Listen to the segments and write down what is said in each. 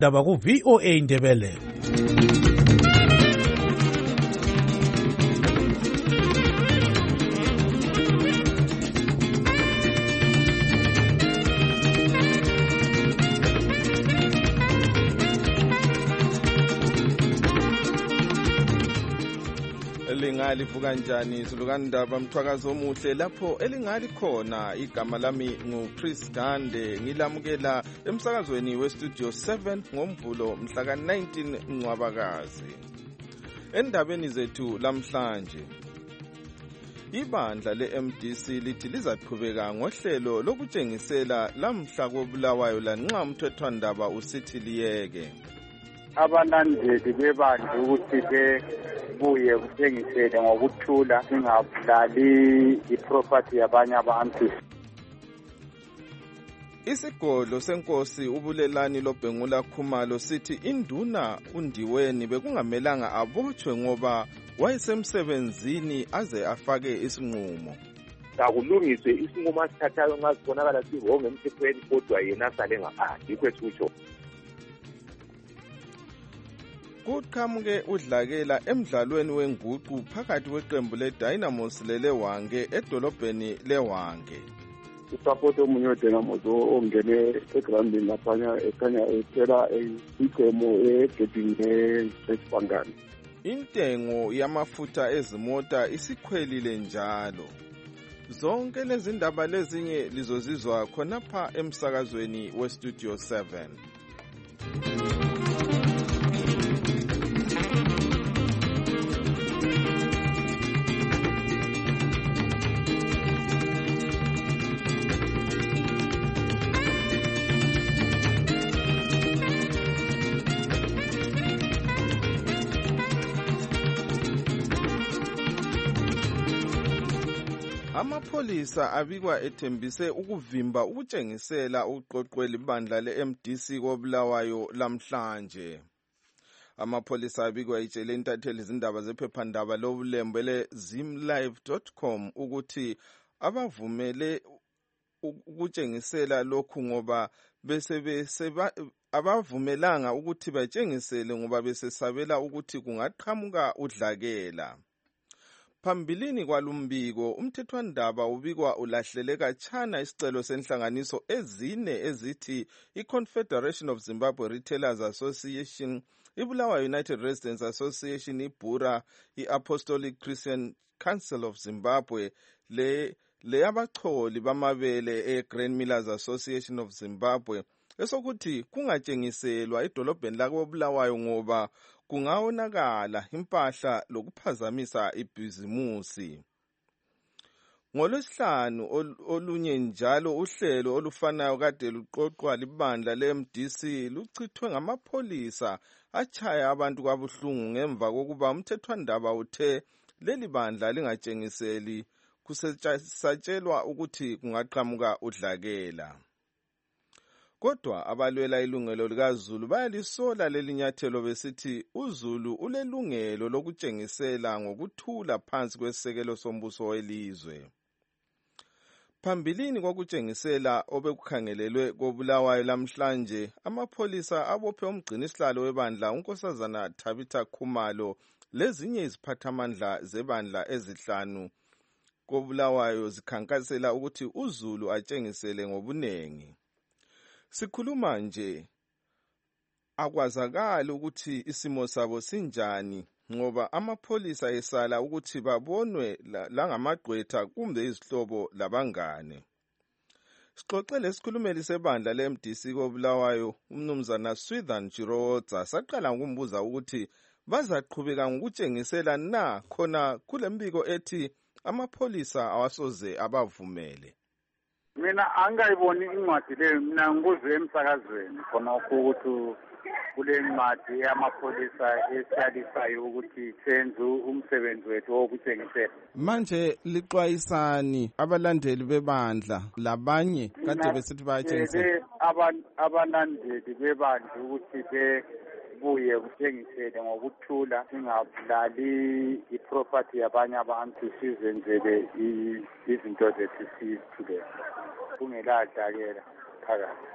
Daba ku VOA Indebele. Livuka njani Zulukandaba Mthwakazo omuhle lapho elingali khona. Igama lami nguChris Gande, ngilamukela emsakazweni westudio 7 ngoMvulo mhla ka-19 Ncwabakazi. Endabeni zethu lamhlanje, ibandla le-MDC lithi lizaqhubeka ngohlelo lokutshengisela lamhla koBulawayo lanxa umthethwandaba usithi liyeke. Abalandeli bebandla ukuthi bebuye kutshengisele ngokuthula, singabulali iproperty yabanye abantu. Isigodlo senkosi uBulelani Lobhengula Khumalo sithi induna uNdiweni bekungamelanga abotshwe ngoba wayesemsebenzini aze afake isinqumo. Akulungiswe isinqumo asithathayo nxa sibonakala sirongo emthethweni, kodwa yena sale ngaphandle. Yikho esikutsho. Kuqhamuke udlakela emdlalweni wenguqu phakathi kweqembu leDynamos leleWange edolobheni leWange. Usupport omunye weDynamos ongene egroundini laphana ekhanya ethela igemo egedini lesibangani. Intengo yamafutha ezimota isikhwelile njalo. Zonke lezi ndaba lezinye lizozizwa khonapha emsakazweni westudio 7. Amapholisa abikwa ethembise ukuvimba ukutshengisela uqoqweli bandla le-MDC koBulawayo lamhlanje. Amapholisa abikwa itshele intatheli izindaba zephephandaba lobulembe le-zimlive.com ukuthi abavumele ukutshengisela lokhu ngoba abavumelanga ukuthi batshengisele ngoba besesabela ukuthi kungaqhamuka udlakela. Phambilini kwalumbiko, umthethwandaba ubikwa ulahlele katshana isicelo senhlanganiso ezine ezithi i-Confederation of Zimbabwe Retailers Association, iBulawayo United Residents Association, iBura, i-Apostolic Christian Council of Zimbabwe, leyabacholi bamabele e-Grain Millers Association of Zimbabwe, esokuthi kungatshengiselwa edolobheni lakoBulawayo ngoba kungawonakala impahla lokuphazamisa ibhizimusi. NgoLwesihlanu olunye njalo uhlelo olufanayo kade luqoqwa libandla le-MDC luchithwe ngamapholisa achaya abantu kabuhlungu ngemva kokuba umthethwandaba uthe leli bandla lingatshengiseli kusatshelwa ukuthi kungaqhamuka udlakela. Kodwa abalwela ilungelo likaZulu bayalisola leli nyathelo besithi uZulu ulelungelo lokutshengisela ngokuthula phansi kwesisekelo sombuso welizwe. Phambilini kokutshengisela obekukhangelelwe koBulawayo lamhlanje, amapholisa abophe umgcinisihlalo webandla uNkosazana Tabitha Khumalo lezinye iziphathamandla zebandla ezihlanu koBulawayo zikhankasela ukuthi uZulu atshengisele ngobunengi. Sikhuluma nje akwazakali ukuthi isimo sabo sinjani ngoba amapholisa esala ukuthi babonwe langamagqwetha kumbe izihlobo labangane. Sixoxele isikhulumeli sebandla le-MDC koBulawayo umnumzana Swithan Jiroza saqala ngokumbuza ukuthi bazaqhubeka ngokutshengisela na khona kulembiko ethi amapholisa awasoze abavumele. Mina angayiboni incwadi leyo, mina ngikuze emsakazweni khonokho ukuthi kule ncwadi yamapholisa esiyalisayo ukuthi senze umsebenzi wethu wokutshengisela. Manje lixwayisani abalandeli bebandla labanye kade besithi bayatshengisela? Abalandeli bebandla ukuthi bebuye kutshengisele ngokuthula, singabulali iproperty yabanye abantu, sizenzele izinto zethu sithule kungeladlakela phakathi.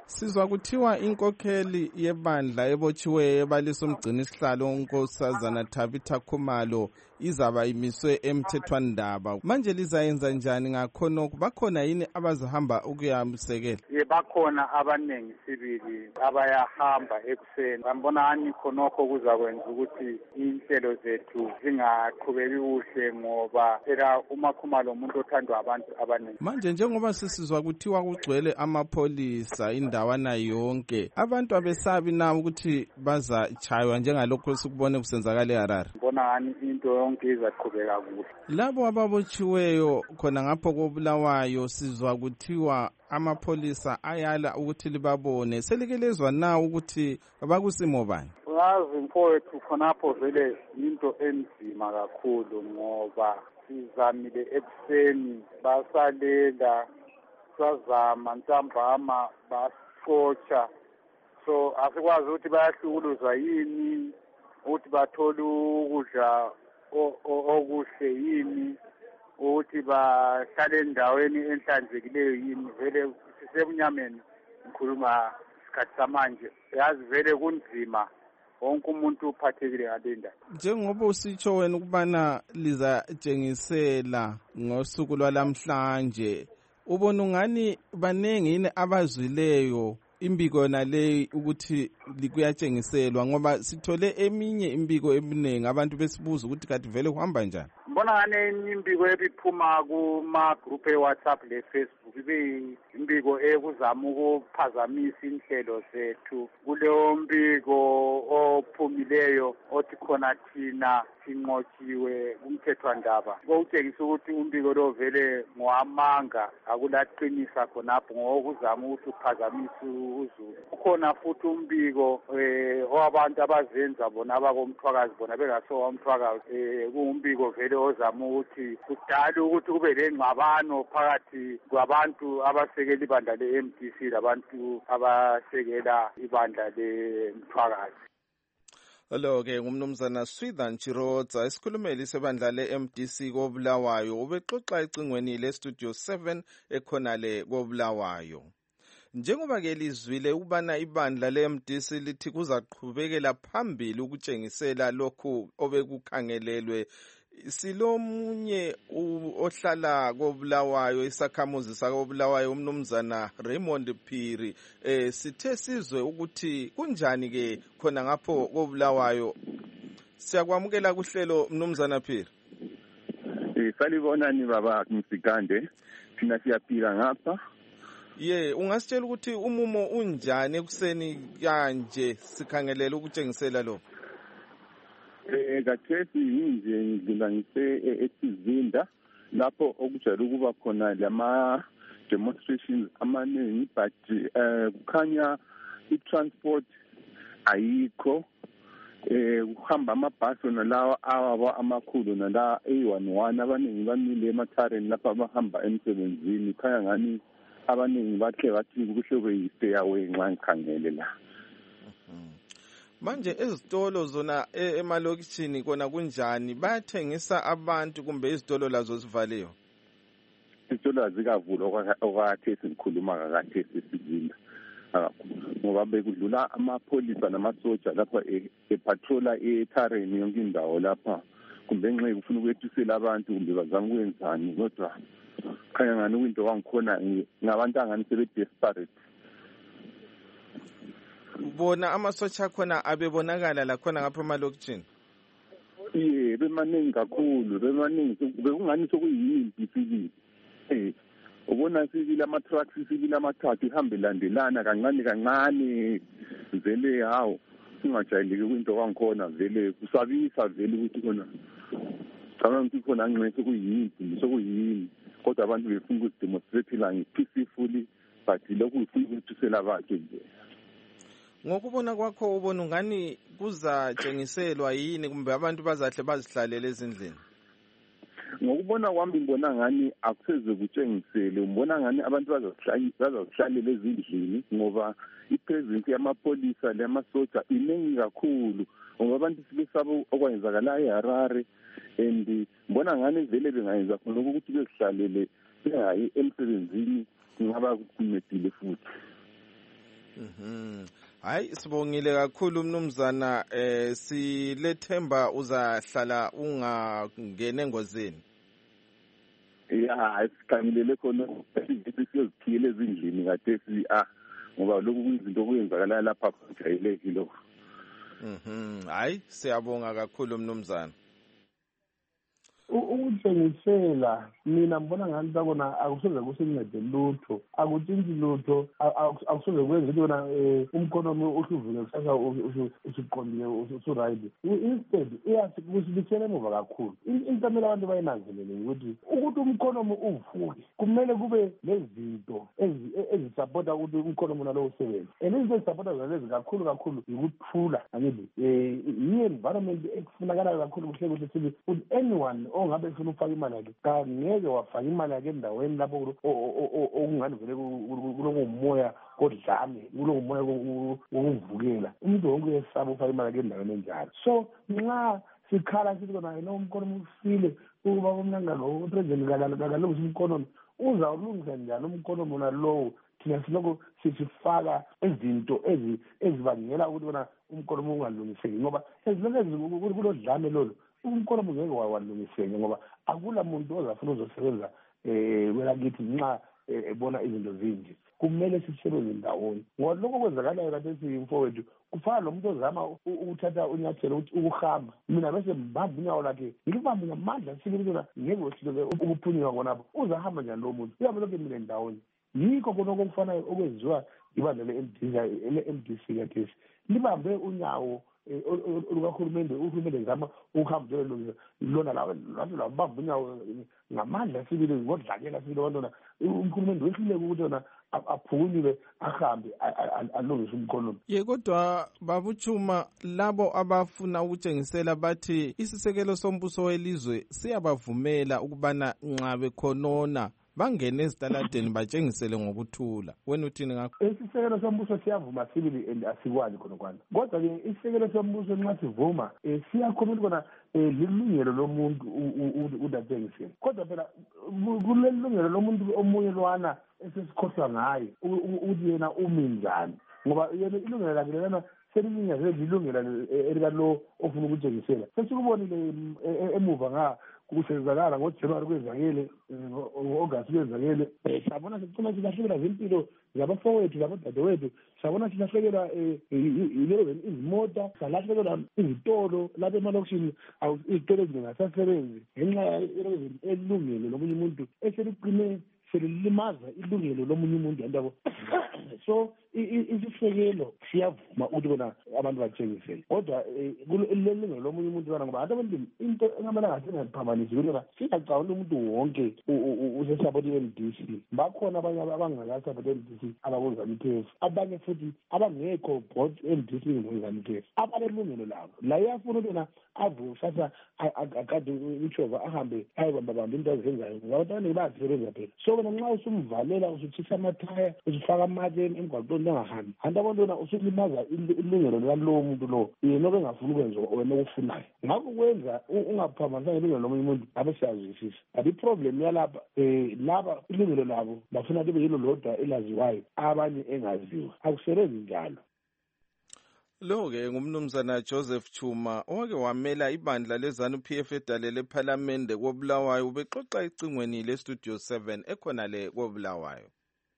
Sizwa kuthiwa inkokheli yebandla ebotshiweyo ebalisa umgcini sihlalo unkosazana Tabitha Khumalo izaba imiswe emthethwandaba. Manje lizayenza njani ngakhonokho? Bakhona yini abazahamba ukuyamsekela? Bakhona abanengi sibili abayahamba ekuseni. Ngibona ani khonokho kuzakwenza ukuthi inhlelo zethu zingaqhubeki kuhle ngoba phela uma Khumalo umuntu othandwa abantu abanengi. Manje njengoba sisizwa kuthiwa kugcwele amapholisa indawana yonke, abantu abesabi na ukuthi bazatshaywa njengalokho esikubone kusenzakala eHarare? Ngibona ani into yonke izaqhubeka kuhle. Labo ababotshiweyo khona ngapho koBulawayo sizwa kuthiwa amapholisa ayala ukuthi libabone. Selikelezwa na ukuthi bakusimo bani? Yazi mfowethu khonapho vele into enzima kakhulu ngoba sizamile ekuseni basalela sazama ntambama basotsha, so asikwazi ukuthi bayahlukuluzwa yini, ukuthi bathole ukudla okuhle yini, ukuthi bahlale endaweni enhlanzekileyo yini. Vele sisebunyameni ngikhuluma isikhathi samanje, yazi vele kunzima, wonke umuntu uphathekile ngale ndaba. Njengoba usitsho wena ukubana lizatshengisela ngosuku lwalamhlanje, ubona ungani banengi yini abazwileyo imbiko yona le ukuthi kuyatshengiselwa? Ngoba sithole eminye imbiko eminingi abantu besibuza ukuthi kanti vele kuhamba njani. Mbona ngane imbiko ebiphuma kuma-group e-WhatsApp le-Facebook ibe imbiko ekuzama ukuphazamisa inhlelo zethu. Kuleyo mbiko ophumileyo othi khona thina sinqotshiwe kumthethwandaba, kokutshengisa ukuthi umbiko lo vele ngowamanga, akulaqinisa khonapho ngokuzama ukuthi uphazamise uzulu. Kukhona futhi umbiko owabantu abazenza bona abakomthwakazi bona bengasowamthwakazi, kuwumbiko vele ozama ukuthi kudale ukuthi kube lengxabano phakathi kwabantu abasekela ibandla le-MDC labantu abasekela ibandla le-Mthwakazi. Lo-ke ngumnumzana Swithan Chirodza, isikhulumeli sebandla le-MDC koBulawayo, ubexoxa ecingweni le-Studio 7 ekhonale koBulawayo. Njengoba-ke lizwile ukubana ibandla le-MDC lithi kuzaqhubekela phambili ukutshengisela lokhu obekukhangelelwe, silomunye ohlala koBulawayo, isakhamuzi sakoBulawayo, umnumzana Raymond Phiri. Sithe sizwe ukuthi kunjani ke khona ngapho koBulawayo. Siyakwamukela kuhlelo mnumzana Phiri. Salibonani baba Msikande, thina siyaphila ngapha. Ungasitshela ukuthi umumo unjani ekuseni kanje sikhangelela ukutshengisela lo? Kathesi yinje ngidlula eSizinda lapho okujwayele ukuba khona lama demonstrations amaningi, but kukhanya i-transport ayikho. Kuhamba amabhasi nalawa awaba amakhulu nala A11 abaningi bamile emathareni lapha abahamba emsebenzini. Khanya ngani abaningi bakhe bathi kuhle kuyistay away nxa ngikhangele la. Manje ezitolo zona emalokishini kona kunjani? Bayathengisa abantu kumbe izitolo lazo zivaliwe? Izitolo azikavulwa okwathesi ngikhuluma kakathesi Sizinda. Ngoba bekudlula amapholisa namasoja lapha epatrola ethareni yonke indawo lapha, kumbe nxa kufuna ukwethisela abantu kumbe bazama ukwenzani, kodwa khanya ngani into wangikhona ngabantu angani sebe-desperate. Bona amasotsha akhona abebonakala lakhona ngapha emalokishini? Bemaningi kakhulu, bemaningi. Bekungani sokuyimpi sibili. Ubona sibili ama-trucks sibili amathathu ihambe landelana kancane kancane, vele hawo singajayeleki kwinto kwangikhona, vele kusabisa vele ukuthi khona cabanga ukuthi khona ngenxa sokuyimpi sokuyini, kodwa abantu befuna ukuzidemonstratela nge-peacefully, but lokhu kufuna ukuthisela abantu nje. Ngokubona kwakho ubona ungani kuzatshengiselwa yini kumbe abantu bazahle bazihlalele ezindlini? Ngokubona kwami ngibona ngani akuseze kutshengisele, ngibona ngani abantu bazazihlalela ezindlini ngoba ipresence yamapolisa lemasoja iningi kakhulu, ngoba abantu sibesaba okwenzakala eHarare, and ngibona ngani vele bengayenza khona ukuthi bezihlalele bengayi emsebenzini, ngaba kumedile futhi. Hayi sibongile kakhulu mnumzana, silethemba uzahlala ungangene engozini. Ya sikhangilele khona siyozikhiyele ezindlini kathesi ngoba lokhu kuyizinto okuyenzakala lapha kujayelekile lokho. Hayi siyabonga kakhulu mnumzana. Ukuthengisela mina ngibona ngani sakona akusoze kusincede lutho, akutshintshi lutho, akusoze kwenze ukuthi wena umkhonomi usuvule kusasa usuqondile usu-right. Instead iyasibuyisela emuva kakhulu. Into emele abantu bayinanzelele ukuthi umkhonomi uvuke kumele kube lezinto ezisapota ukuthi umkhonomi nalo usebenze, and izinto ezisapota zalezi kakhulu yikuthula. Angithi yi-environment ekufunakalayo kakhulu kuhle sibe with anyone ongabe ufuna ukufaka imali yakhe kangeke wafaka imali yakhe endaweni lapho okungani vele kulomoya kodlame, kulomoya wokuvukela. Umuntu wonke uyesaba ukufaka imali yakhe endaweni enjalo. So nxa sikhala sithi kona yena umkhonomi ufile ukuba umnangalo upresident kakalungisa umkhonomi, uzawulungisa njani umkhonomi nalowo thina silokho sifaka izinto ezibangela ukuthi kona umkhonomi ungalungiseki, ngoba ezilokhu kulodlame lolo umkhonomi ngeke walungiseke, ngoba akula muntu ozafuna uzosebenza kwelakithi nxa ebona izinto zinje. Kumele sisebenze ndawonye, ngoba lokho kwenzakalayo kathesi mfowethu kufana nomuntu ozama ukuthatha unyathelo ukuhamba, mina bese mbamba unyawo lakhe ngilibambe ngamandla sibili ukuthi ngeke wehluleke ukuphunyuka khonapho. Uzahamba njani lowo muntu? Uyabe lokhu emile ndawonye. Yikho khona okufanayo okwenziwa ibandla le-MDC kathesi, libambe unyawo olukahulumende. Uhulumende zama ukuhamba lona lathi labamba unyawo ngamandla sibili ngodlakela sibili abantwana. Uhulumende wehluleke ukuthi yona aphunyule ahambe alungise umkhonomi. Kodwa babuchuma labo abafuna ukutshengisela bathi isisekelo sombuso welizwe siyabavumela ukubana nxa bekhonona bangene ezitaladeni batshengisele ngokuthula. Wena uthini ngakho? Isisekelo sombuso siyavuma sibili and asikwali khona. Kodwa-ke isisekelo sombuso nxa sivuma siyakhomela khona lilungelo lomuntu ukuthi atshengisele. Kodwa phela kulelungelo lomuntu omunye lwana esesikhohlwa ngaye ukuthi yena umi njani, ngoba yena ilungelo lakhe lana selilinyaze lilungelo elikalo ofuna ukutshengisela. Sesikubonile emuva kusenzakala ngoJanuwari kwenzakele, ngo-August kwenzakele, sabona sicina silahlekelwa zimpilo zabafowethu labodadewethu, sabona silahlekelwa izimota, salahlekelwa izitolo lapha emalokishini, izitolo ezingasasebenzi ngenxa elungelo lomunye umuntu eseliqine selilimaza ilungelo lomunye umuntu yandabo. So isisekelo siyavuma ukuthi bona abantu batshengisele, kodwa lelungelo lomunye umuntu bana ngoba abantu into engamelanga singaphambanisi ukuthi singacawuli umuntu wonke usesapoti i-MDC. Bakhona abanye abangakasapoti i-MDC abakuzaniphefu, abanye futhi abangekho board MDC ngokuzaniphefu, abalelungelo labo la iyafuna ukuthi yona avuke sasa akade uchova ahambe ayebambabamba into azenzayo ngoba abantu bayasebenza phela. So wena nxa usumvalela usutshisa amathaya usufaka amatshe emgwaqweni engahambi, kanti abantu wena usulimaza ilungelo lalowo muntu lowo yena obengafuni ukwenza wena okufunayo. Ngakho kwenza ungaphambanisanga ilungelo lomunye umuntu abe siyazwisisa. Kanti iproblem yalapha laba ilungelo labo bafuna libe yilo lodwa elaziwayo, abanye engaziwa. Akusebenzi njalo. Lo-ke ngumnumzana Joseph Chuma owake wamela ibandla leZANU-PF edale ephalamende koBulawayo, ubexoxa ecingweni leStudio 7 ekhona le koBulawayo.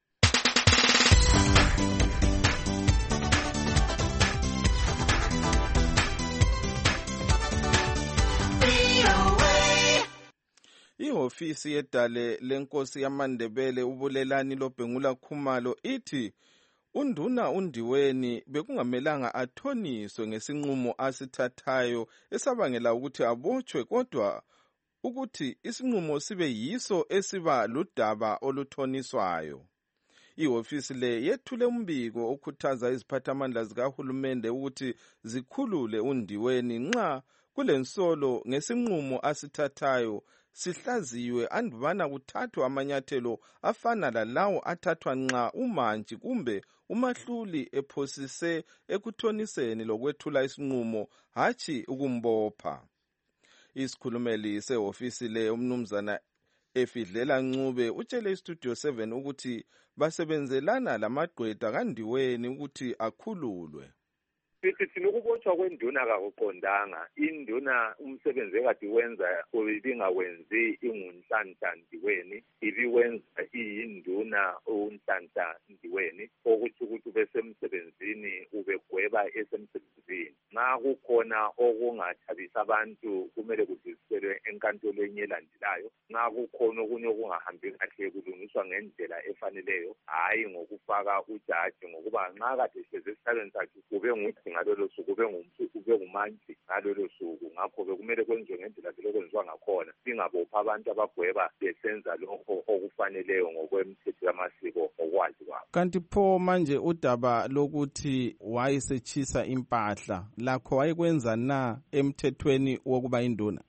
Ihofisi yedale lenkosi yamaNdebele uBulelani Lobhengula Khumalo ithi uNduna uNdiweni bekungamelanga athoniswe ngesinqumo asithathayo esabangela ukuthi abotshwe, kodwa ukuthi isinqumo sibe yiso esiba ludaba oluthoniswayo. Ihofisi le yethule umbiko okhuthaza iziphathamandla zikahulumende ukuthi zikhulule uNdiweni nxa kulensolo ngesinqumo asithathayo sihlaziwe andubana kuthathwa amanyathelo afana lalawo athathwa nxa umantshi kumbe umahluli ephosise ekuthoniseni lokwethula isinqumo hatshi ukumbopha. Isikhulumeli sehofisi le umnumzana Efidlela Ncube utshele iStudio 7 ukuthi basebenzelana lamagqwetha kandiweni ukuthi akhululwe. Sithi ukubotshwa kwenduna kakuqondanga. Induna umsebenzi ekade wenza ibingawenzi ingunhlanhlandiweni, ibiwenza iyinduna unhlanhlandiweni, okuthi ukuthi besemsebenzini ubegweba esemsebenzini. Nxa kukhona okungathabisa abantu kumele kudluliselwe enkantolweni elandelayo. Nxa kukhona okunye okungahambi kahle kulungiswa ngendlela efaneleyo, hayi ngokufaka ujaji ngokuba nxa kade hleze esihlalweni sakhe kube nguthi ngalolo suku kube ngumanzi ngalolo suku. Ngakho bekumele kwenziwe ngendlela lokwenziwa ngakhona, singabopha abantu abagweba besenza lokho okufaneleyo ngokwemthetho yamasiko okwazi kwabo. Kanti pho manje udaba lokuthi wayesetshisa impahla lakho wayekwenza na emthethweni wokuba induna?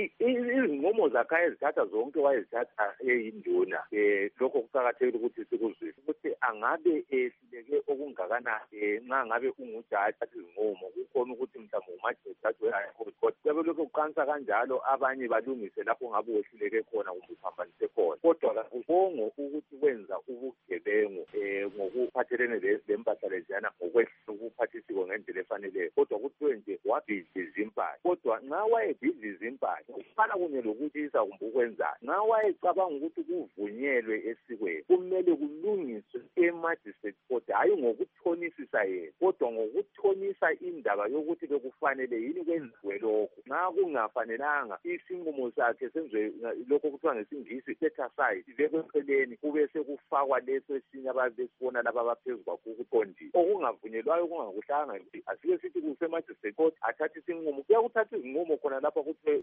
Izinqumo zakhe ezithatha zonke wayezithatha eyinduna. Lokho kuqakathekile ukuthi sikuzwisise ukuthi angabe ehluleke okungakanani nxa ngabe ungujaji izinqumo kukhona ukuthi mhlawumbe umajistrate we-court sebelokhu kuqansa kanjalo abanye balungise lapho ngabe wehluleke khona kumbe uphambanise khona. Kodwa kakubongo ukuthi wenza ubugebengu ngokuphathelene lempahla leziyana ngokwehlula ukuphathisiko ngendlela efaneleyo, kodwa kuthiwe nje wabhidiza impahla. Kodwa nxa wayebhidiza impahla kufana kunye lokutshisa kumbe ukwenzayo, nxa wayecabanga ukuthi kuvunyelwe esikweni kumele kulungiswe emagistrate court, hayi ngokuthonisisa yena kodwa ngokuthonisa indaba yokuthi bekufanele yini kwenziwe lokho. Nxa kungafanelanga isinqumo sakhe senziwe lokho kuthiwa ngesingisi set aside, sibekwe eceleni kube sekufakwa leso esinye ababesibona laba abaphezu kwakho ukuqondile. Okungavunyelwayo okungakuhlanga asike sithi kusemagistrate court athathe isinqumo. Kuyakuthatha izinqumo khona lapha kuthiwe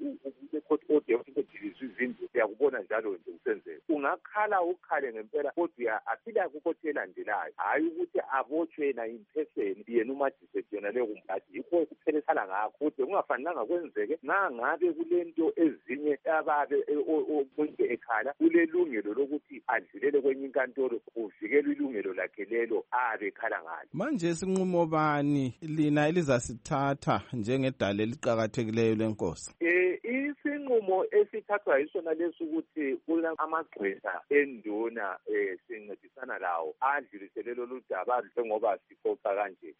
court order ukudilizwa izindlu, uyakubona njalo nje kusenzeka. Ungakhala ukhale ngempela kodwa aphila kukhothe elandelayo, hayi ukuthi abotshwe na impheseni yena umagistrate yona leyo kumphathi. Yikho kuphelesana ngakho kodwa kungafanelanga kwenzeke nangabe kulento ezinye ababe omuntu ekhala kulelungelo lokuthi adlulele kwenye inkantolo kuvikelwe ilungelo lakhe lelo abe ekhala ngalo. Manje isinqumo bani lina elizasithatha njengedala eliqhakathekileyo lenkosi? Isinqumo esithathwa yisona leso ukuthi kulamagqwetha enduna sincedisana lawo adlulisele lolu daba njengoba sixoxa kanje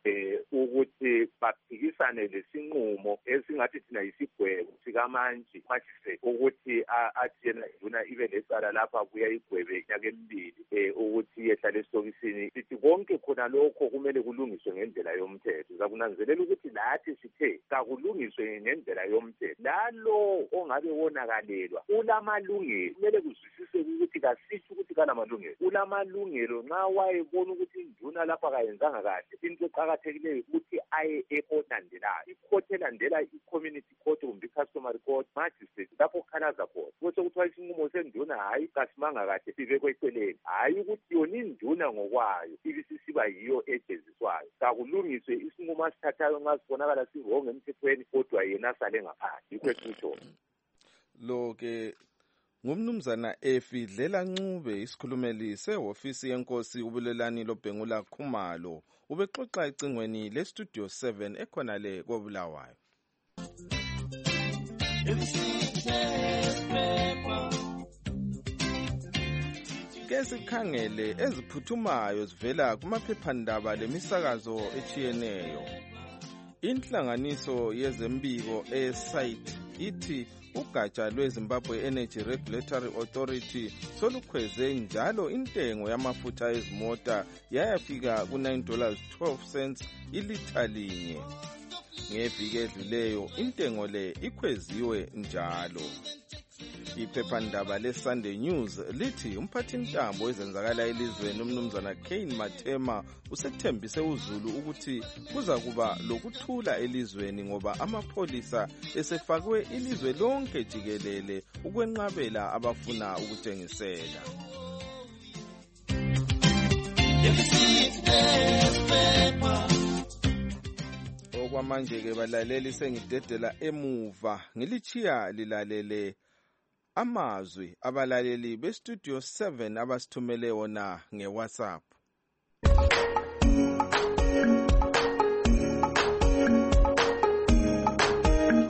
ukuthi baphikisane lesinqumo esingathi thina yisigwebo sikamanji magistrate ukuthi athi yena induna ibe lecala lapha kuya igwebe inyaka emibili ukuthi yehlale esitokisini. Sithi konke khona lokho kumele kulungiswe ngendlela yomthetho. Zakunanzelela ukuthi lathi sithe kakulungiswe ngendlela yomthetho. Lalo ongabe wonakalelwa ulamalungelo, kumele kuzwisise ukuthi kasisho ukuthi kalamalungelo, ulamalungelo nxa wayebona ukuthi induna lapha kayenzanga kahle. Into eqakathekileyo ukuthi aye e-court elandelayo, i-court elandela i-community court kumbe i-customary court, magistrate lapho khalaza khona. Kuse kuthiwa isinqumo senduna hayi kasimanga kahle sibekwe eceleni, hayi ukuthi yona induna ngokwayo ibisisiba yiyo ejeziswayo. Kakulungiswe isinqumo asithathayo nxa sibonakala sirongo emthethweni kodwa yena asale ngaphandle. Yikho esitsho lo-ke ngumnumzana Efidlela Ncube, isikhulumeli sehhovisi yenkosi ubulelani loBhengula Khumalo, ubexoxa ecingweni leStudio 7 ekhona le koBulawayo. Ke sikhangele eziphuthumayo zivela kumaphephandaba lemisakazo etshiyeneyo. Inhlanganiso yezembiko eSite ithi ugatsha lweZimbabwe Energy Regulatory Authority solukhweze njalo intengo yamafutha ezimota yayafika ku$9.12 ilitha linye. Ngeviki edluleyo intengo le ikhweziwe njalo. Iphephandaba leSunday News lithi umphathintambo wezenzakala elizweni umnumzana Kane Mathema usethembise uZulu ukuthi kuza kuba lokuthula elizweni ngoba amapholisa esefakwe ilizwe lonke jikelele ukwenqabela abafuna ukuthengisela. Okwamanje ke balaleli sengidedela emuva ngilichiya lilalele amazwi abalaleli beStudio 7 abasithumele wona ngeWhatsApp.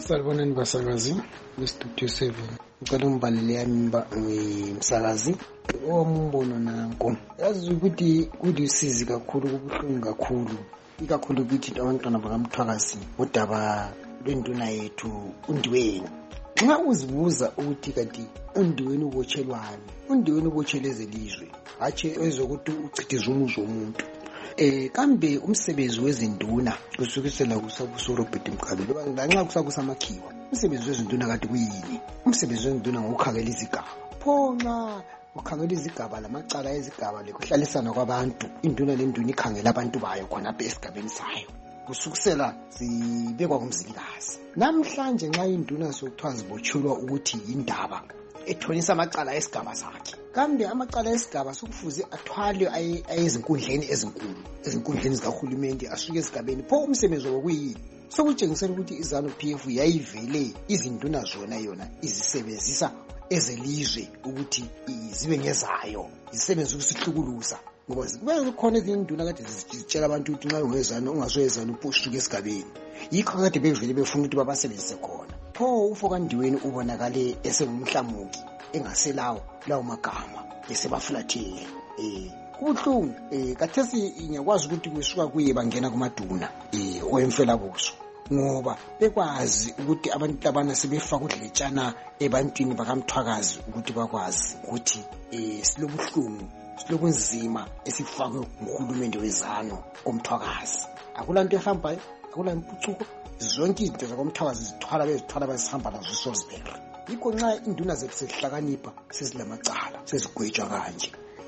Salibonani basakazi bestudio 7. Ngicela umbalele yami ngimsakazi. Ombono nanko. Yazi ukuthi kudisizi kakhulu kubuhlungu kakhulu. Ikakhulu kithi abantwana bakamthwakazi udaba lwenduna yethu uNdiweni. Nxa uzibuza ukuthi kanti uNdiweni ubotshelwani? uNdiweni ubotsheleze elizwe. Hathe ezokuthi uchithiza umuzi womuntu. Kambe umsebenzi wezinduna kusukisela kusabuso Robert Mqabelo lanxa kusakusamakhiwa umsebenzi wezinduna kade kuyini? Umsebenzi wezinduna ngokukhangela izigaba. Phona ukhangela izigaba lamacala ezigaba lekuhlalisana kwabantu. Induna lenduna ikhangela abantu bayo khona apha esigabeni sayo kusukisela zibekwa kumzilikazi. Namhlanje nxa induna sokuthiwa zibotshelwa ukuthi indaba ethonisa amacala esigaba sakhe. Kambe amacala esigaba sokufuze athwalwe ayezinkundleni ezinkundleni zikahulumende asuke esigabeni. Pho umsebenzi wokuyini? Sokutshengisela ukuthi iZanu PF yayivele izinduna zona yona izisebenzisa ezelizwe ukuthi zibe ngezayo, izisebenza ukusihlukuluza. Ngoba kube khona izinduna kade zitshela abantu ukuthi nxa ungezana ungasoyezana uphusuke esigabeni. Yikho kade bevele befuna ukuthi babasebenzise khona. Pho uFokandiweni ubonakale esengumhlamuki engaselawo lawo magama esebafulathele. Kubuhlungu kathesi ngiyakwazi ukuthi kusuka kuye bangena kumaduna oyemfela buso ngoba bekwazi ukuthi abantu abana sebefaka udletshana ebantwini bakamthwakazi ukuthi bakwazi ukuthi silobuhlungu silobunzima esifakwe nguhulumende wezano komthwakazi. Akulanto ehambayo, akulampucuko, zonke izinto zakomthwakazi bezithwala bazihamba nazo eSalisbury. Yikho nxa induna zethu sezihlakanipha sezilamacala sezigwetshwa kanje.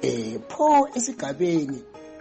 Pho esigabeni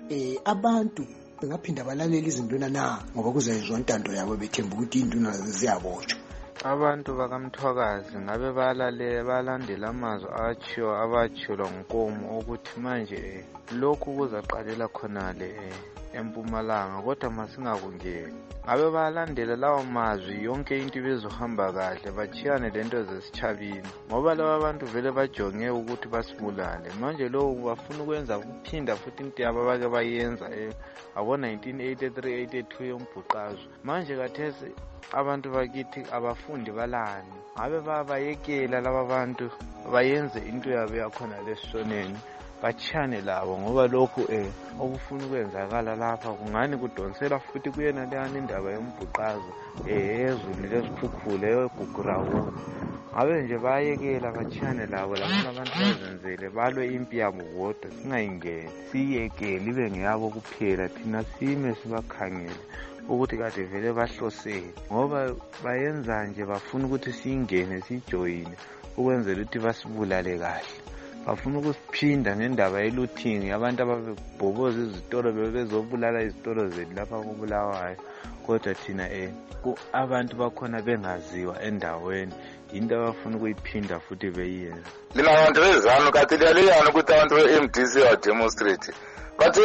abantu bengaphinda balalela izinduna na ngoba kuzayizwa intando yabo bethemba ukuthi induna ziyabotshwa. Abantu bakamthwakazi ngabe balandela amazwi abatshiwo nguNkomo ukuthi manje lokhu kuzaqalela khonale eMpumalanga kodwa masingakungeni. Ngabe balandela lawo mazwi yonke into bezohamba kahle bachiyane lento zesichabini ngoba laba abantu vele bajonge ukuthi basibulale. Manje lo bafuna ukwenza kuphinda futhi into yabo bake bayenza abo 1983 82 yombhuqazo. Manje kathesi abantu bakithi abafundi balani ngabe babayekela laba bantu bayenze into yabo yakhona lesoneni bachane labo ngoba lokhu okufuna ukwenzakala lapha kungani kudonsela futhi kuyena leyana indaba yombhuqazo ezulu lesikhukhule egugurawo. Ngabe nje bayekela bachane labo lapho abantu bazenzele balwe impi yabo bodwa singayingeni siyekele ibe ngeyabo kuphela thina sime sibakhangele ukuthi kade vele bahlosele ngoba bayenza nje bafuna ukuthi siyingene sijoyine ukwenzela ukuthi basibulale kahle. Bafuna ukusiphinda ngendaba ye-looting abantu ababebhoboza izitolo bezobulala izitolo zethu lapha kubulawayo kodwa thina abantu bakhona bengaziwa endaweni into abafuna ukuyiphinda futhi beyenza. Lina bantu bezanu kathi liyaliyana ukuthi abantu be-MDC bademonstrate bathi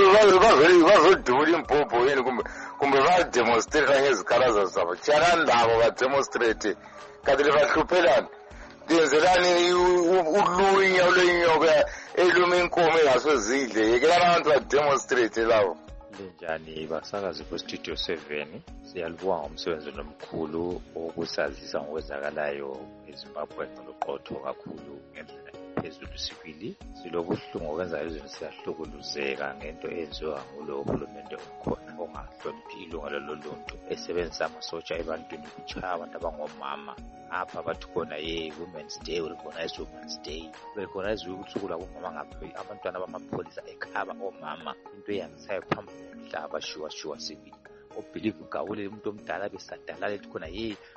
bazodubula impompo yini kumbe bademonstrate ngezikhalazo zabo tshiyana ndabo bademonstrate kathi libahluphelani lenzelani ulunya eluma inkomo engasozidle yekelani abantu bademonstrate labo. Linjani basakazi kwestudio 7 siyalibonga ngomsebenzi omkhulu wokusazisa ngokwenzakalayo eZimbabwe ngoloqotho kakhulu ngendlela phezulu sibili silobuhlungu okwenza izinto siyahlukuluzeka ngento eyenziwa ngulo uhulumende okhona ongahloniphi ilungelo loluntu esebenzisa amasotsha ebantwini kutshaya abantu abangomama apha bathi khona Women's Day recognize Women's Day recognize usuku labomama ngaphi abantwana bamapholisa ekhaba omama into eyangisayo phambili umhlaba shuwa sibili obelieve ugawule umuntu omdala besadala lethi khona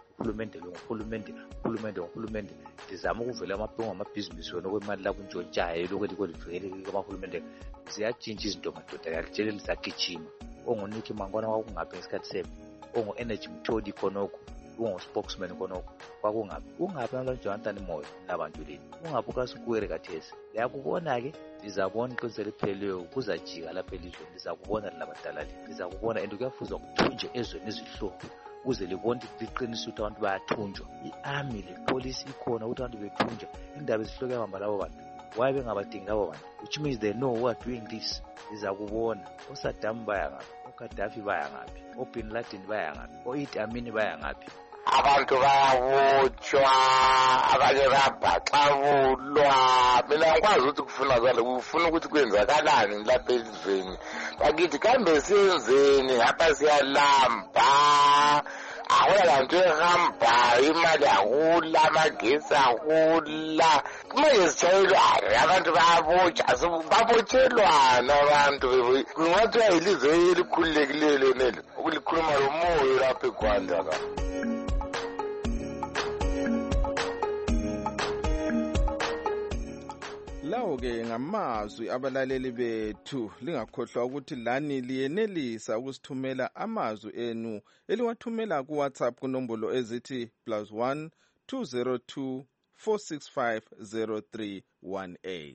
uhulumende ndizama ukuvela amabhongo amabhizinisi wona okwemali la kuntshontshayo lokho likwelivele kwamahulumende ziyatshintsha izinto madoda yakutshele lisagijima ongoniki mangwana kwakungaphi ngesikhathi sebe ongo-energy mthodi khonokho ungo-spokesman khonokho ungaphi nalonjantani moyo nabantu leni ungaphi ukasukuwere kathesi liyakubona-ke ndizabona iqiniselo elipheleleyo kuzajika lapha elizweni ndizakubona lilabadala leni ndizakubona and kuyafuzwa kuthunjwe ezweni ezihlobo ukuze libone liqinise ukuthi abantu bayathunjwa i-army le-police ikhona ukuthi abantu bethunjwa indaba ezihloko yahamba labo bantu why bengabadingi labo bantu which means they know who are doing this. Ndizakubona oSaddam baya ngaphi, oGaddafi baya ngaphi, oBin Laden baya ngaphi, oIdi Amin baya ngaphi. abantu bayabotshwa, abanye bayabhaxabulwa. Mina ngikwazi ukuthi kufuna kwalo, kufuna ukuthi kwenzakalani lapha elizweni bakithi, kambe siyenzeni ngapha siyalamba, akula lanto ehambayo, imali akula, amagesi akula. Kumele sijayelwe abantu bayabotshwa, babotshelwana abantu. Kungathiwa yilizwe elikhululekileyo lonelo ukulikhuluma lomoya lapha eGwanda ka. Lawo-ke ngamazwi abalaleli bethu, lingakhohlwa ukuthi lani liyenelisa ukusithumela amazwi enu eliwathumela kuWhatsApp kunombolo ezithi +1 202 465 0318.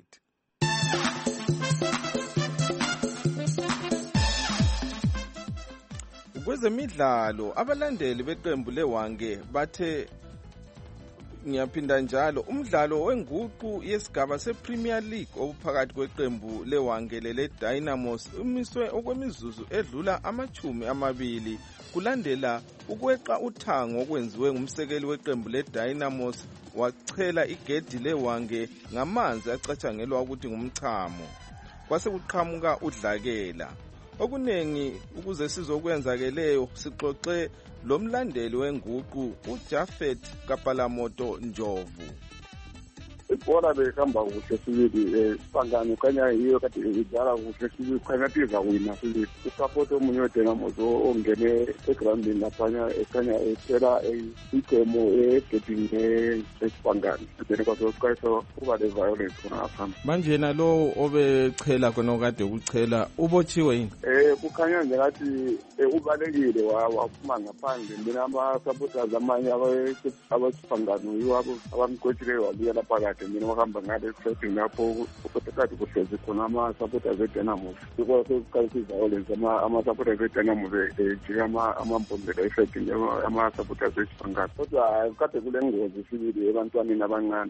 Kwezemidlalo, abalandeli beqembu leWange bathe ngiyaphinda njalo umdlalo wenguqu yesigaba sePremier League ophakathi kweqembu leWange leDynamos umiswe okwemizuzu edlula 20 kulandela ukweqa uthango okwenziwe ngumsekeli weqembu leDynamos wachela igedi leWange ngamanzi acatshangelwa ukuthi ngumchamo. Kwase kuqhamuka udlakela. Okunengi ukuze sizokwenzakeleyo sixoxe lo mlandeli wenguqu uJafet Kapalamoto Ndlovu. Ibhola behamba kuhle sibili sibangane kanya yiyo kade idlala kuhle sibili khanya tiza wina sibili support omunye weDynamos ongene egroundini laphanya ekhanya etshela igemo egedini esibangane then kwaso kuba le violence khona ngaphambi. Manje na lo obechela khona okade ukuchela ubotshiwe yini? Kukhanya nje ngathi ubalekile waphuma ngaphandle mina ama-supporters amanye abasibangane yiwo abamgwetshileyo wabuya lapha mina wahamba ngale setting lapho ukuthatha kuhlezi khona ama-supporters eDynamos because violence ama-supporters eDynamos ejika amambombela esetting ama-supporters esibangane kodwa kade kule ngozi sibili ebantwaneni abancane.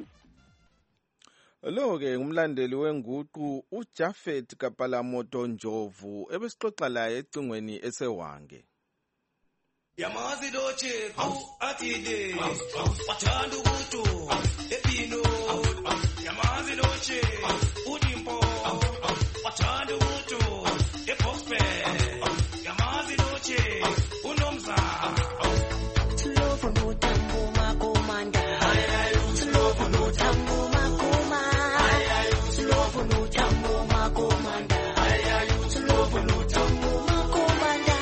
Lo-ke ngumlandeli wenguqu uJafet Kapalamoto Ndlovu ebesixoxa laye ecingweni eseWange. Yamazi doche atide wathanda ukuthi epino yamazi doche udimpo wathanda ukuthi ephospe yamazi doche unomza slovo notambo makomanda slovo notambo makoma slovo notambo makomanda slovo notambo makomanda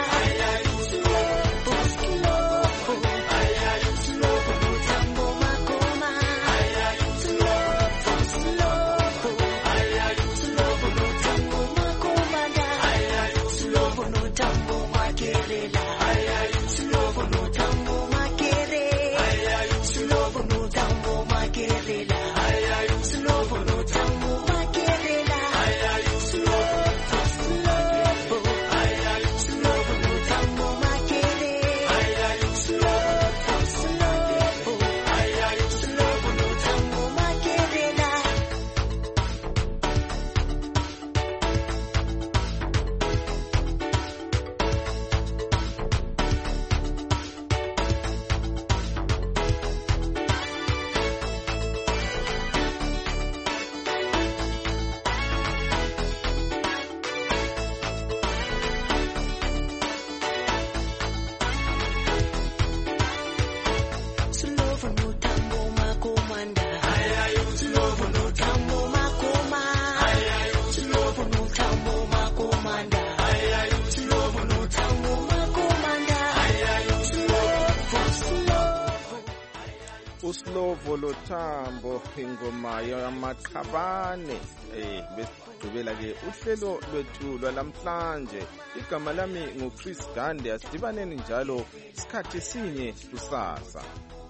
Uslovo Lothambo ingoma yamaqhabane besigqibela ke uhlelo lwethu lwalamhlanje. Igama lami nguChris Dande, asidibaneni njalo isikhathi sinye kusasa.